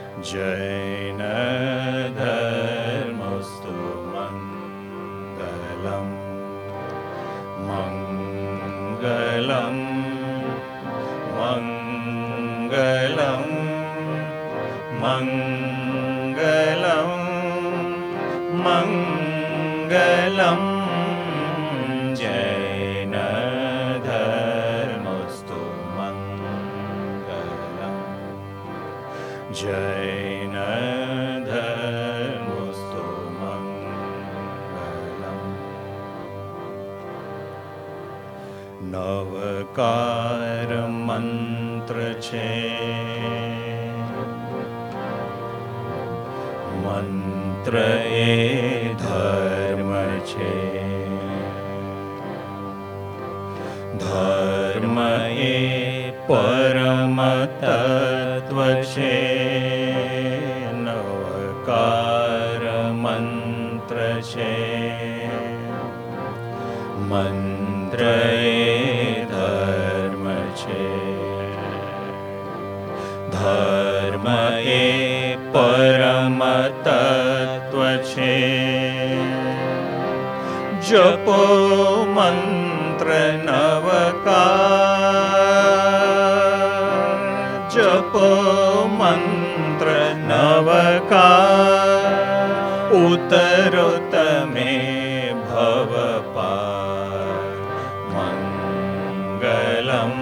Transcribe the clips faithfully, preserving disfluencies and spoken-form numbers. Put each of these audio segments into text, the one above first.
जैन धर्मस्तु मङ्गलम् मङ्गलम् मङ्गलम् मङ्गलम् मङ्गलम् जैन धर्मस्तु मङ्गलम् जैन धर्मस्तु मङ्गलम् नवकार मंत्र छे मंत्र ए धर्म छे धर्म ए परम तत्व छे नवकार मंत्र छे मंत्र ए धर्म छे धर्म ए परम तत्व छे जपो मंत्र नवकार जपो मंत्र नवकार उतरो तमे भव पार मंगलम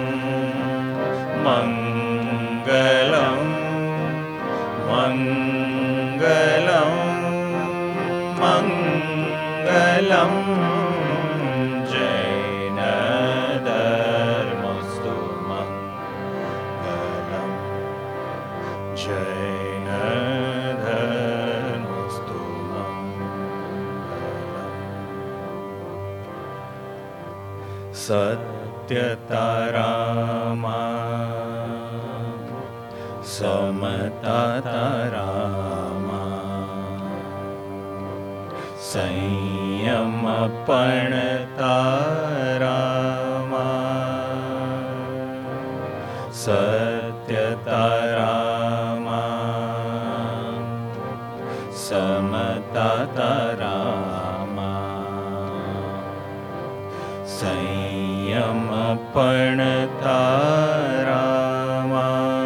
मंगलम मंगलम मंगलम जैन धर्मस्तु मंगलम जैन धर्मस्तु मंगलम सत्यता रामा समता रामा संयम पण रामा सत्यता रामा समता रामा संयम पण रामा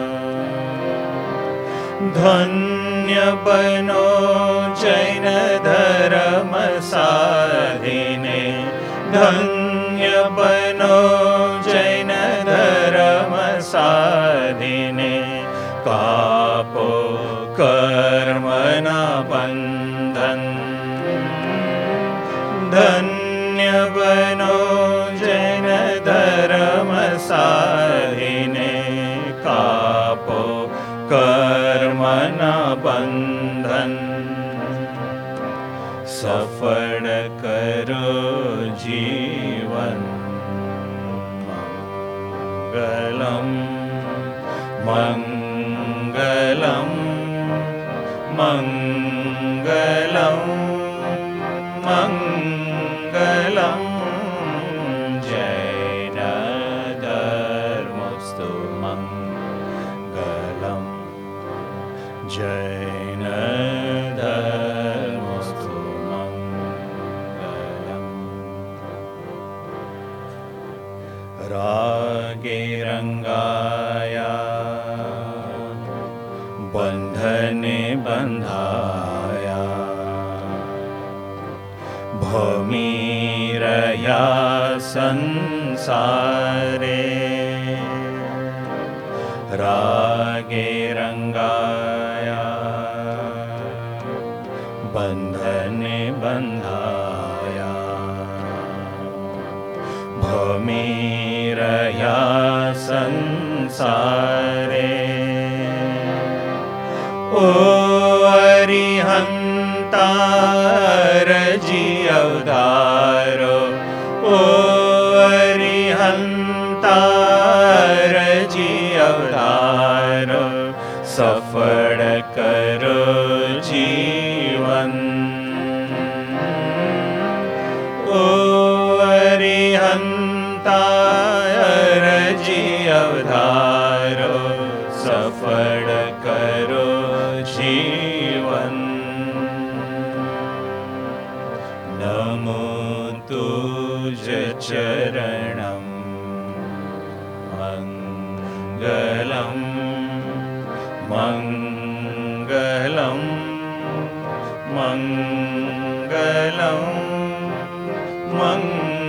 धन्य बनो जैन धर्म साधिने धन्य बनो जैन धर्म साधिने कापो कर्मना बंधन धन्य बनो जैन धर्म साधिने कापो कर्मना बंधन सफल करो जीवन मंगलम मंगलम मंगलम मंगलम जैन धर्मस्तु मंगलम जैन धर्मस्तु मंगलम रागे रंगाया बंधने बंधाया भमीरया संसारे रागे रंगाया बंधने बंधाया भमीरया संसारे ओ अरिहंतार जी अवतारो ओ अरिहंतार जी अवतारो सफल करो जीवन ओ अरिहंतार जी अवतारो सफल करो जीवन नमो तुझ चरणम मंगलम मंगलम मंगलम मंगलम